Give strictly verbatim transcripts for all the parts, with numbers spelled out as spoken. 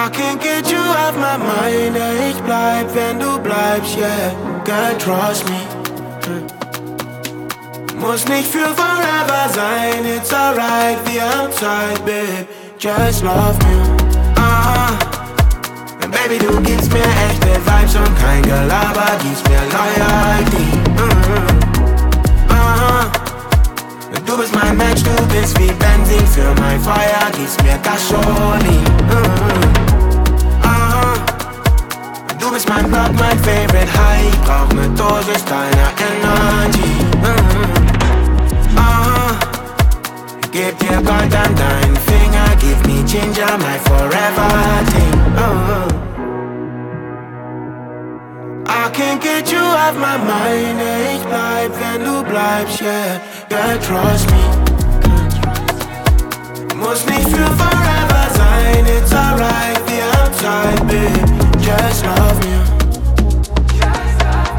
I can't get you off my mind, ey, ich bleib, wenn du bleibst, yeah. Girl, trust me. Muss nicht für forever sein, it's alright, we outside, babe. Just love me. Ah, uh, baby, du gibst mir echte Vibes und kein Gelaber, gibst mir Loyalty. Mm-hmm. Ah, uh, du bist mein Mensch, du bist wie Benzin für mein Feuer, gibst mir Gasolin. Mm-hmm. Du bist mein Block, mein Favorite High. Ich brauch ne Dosis deiner Energy. Mm-hmm. uh-huh. Gib dir Gold an deinen Finger. Give me ginger, my forever thing. uh-huh. I can't get you off my mind. Ich bleib, wenn du bleibst, yeah. Girl, trust me. Muss nicht für forever sein. It's alright, we outside, babe. Just love me. Just love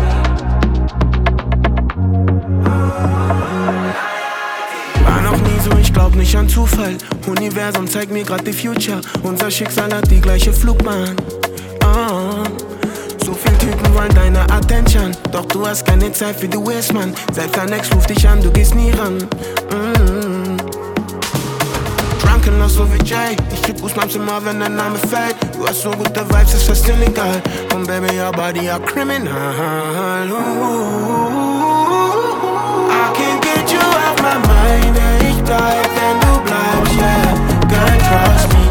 me. War noch nie so, ich glaub nicht an Zufall. Universum zeigt mir grad die Future. Unser Schicksal hat die gleiche Flugbahn. Oh. So viele Typen wollen deine Attention. Doch du hast keine Zeit für die Waste, man. Selbst dein Ex ruft dich an, du gehst nie ran. Mm. Drunken noch so wie Jay. Ich krieg Goosebumps immer, wenn dein Name fällt. Du hast so gute Vibes, ist fast illegal. Und baby, your body a criminal. Ooh. I can't get you off my mind. Ich bleib, wenn du bleibst, yeah. Girl, trust me.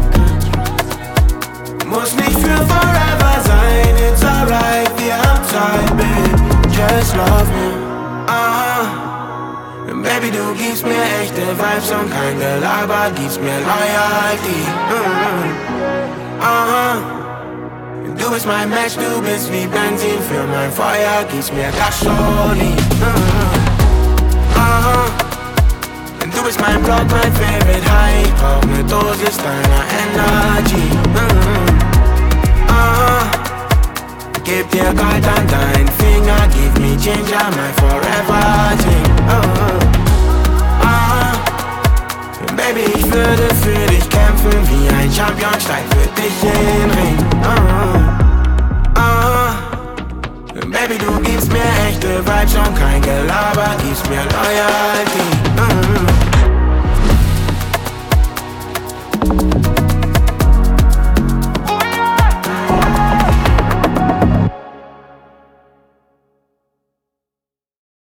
Muss nicht für forever sein. It's alright, we outside, babe. Just love me. Uh-huh. Baby, du gibst mir echte Vibes und kein Gelaber, gibst mir Loyalty. Mm-hmm. Uh-huh. Du bist mein Match, du bist wie Benzin für mein Feuer, gibst mir Gasolin. Mm-hmm. Uh-huh. Du bist mein Block, mein Favorite High. Ich brauch ne Dosis deiner Energy. Mm-hmm. Uh-huh. Gib dir Gold an deinen Finger, give me ginger, my forever thing. Uh-huh. Baby, ich würde für dich kämpfen wie ein Champion, steig für dich in den Ring. Uh-huh. Uh-huh. Baby, du gibst mir echte Vibes und kein Gelaber, gibst mir Loyalty.